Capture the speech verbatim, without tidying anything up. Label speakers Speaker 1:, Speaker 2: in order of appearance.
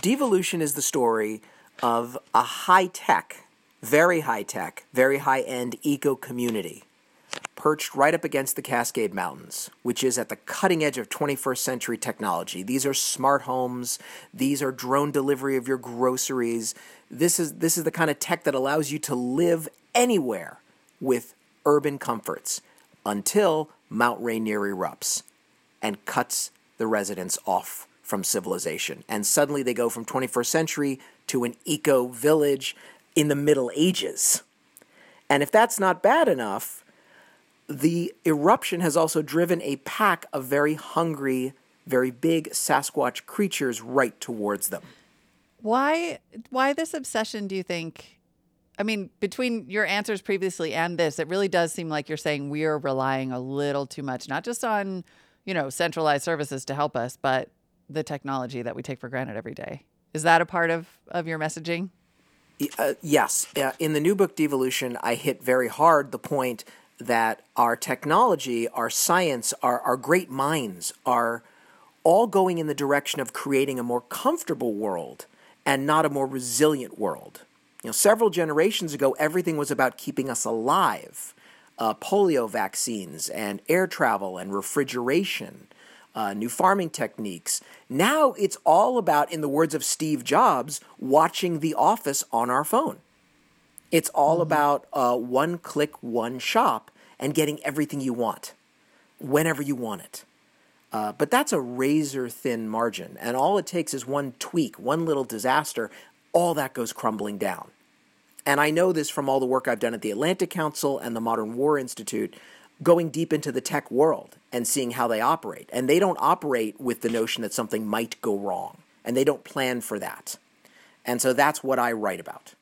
Speaker 1: Devolution is the story of a high-tech, very high-tech, very high-end eco-community perched right up against the Cascade Mountains, which is at the cutting edge of twenty-first century technology. These are smart homes. These are drone delivery of your groceries. This is this is the kind of tech that allows you to live anywhere with urban comforts until Mount Rainier erupts and cuts the residents off from civilization. And suddenly they go from twenty-first century to an eco-village in the Middle Ages. And if that's not bad enough, the eruption has also driven a pack of very hungry, very big Sasquatch creatures right towards them.
Speaker 2: Why why this obsession, do you think? I mean, between your answers previously and this, it really does seem like you're saying we are relying a little too much, not just on, you know, centralized services to help us, but the technology that we take for granted every day. Is that a part of, of your messaging?
Speaker 1: Uh, yes. Uh, in the new book, Devolution, I hit very hard the point that our technology, our science, our, our great minds are all going in the direction of creating a more comfortable world and not a more resilient world. You know, several generations ago, everything was about keeping us alive. Uh, polio vaccines and air travel and refrigeration, uh, new farming techniques. Now it's all about, in the words of Steve Jobs, watching The Office on our phone. It's all mm-hmm. about uh, one click, one shop, and getting everything you want, whenever you want it. Uh, but that's a razor-thin margin, and all it takes is one tweak, one little disaster, all that goes crumbling down. And I know this from all the work I've done at the Atlantic Council and the Modern War Institute, going deep into the tech world and seeing how they operate. And they don't operate with the notion that something might go wrong, and they don't plan for that. And so that's what I write about.